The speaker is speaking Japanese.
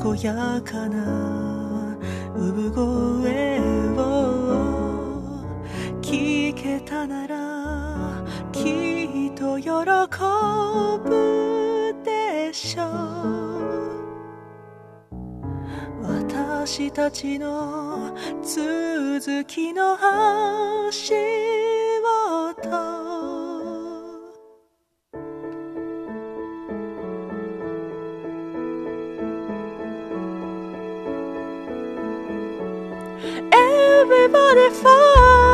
やかな産声を聞けたならきっと喜ぶでしょう。私たちの続きの足音Everybody fall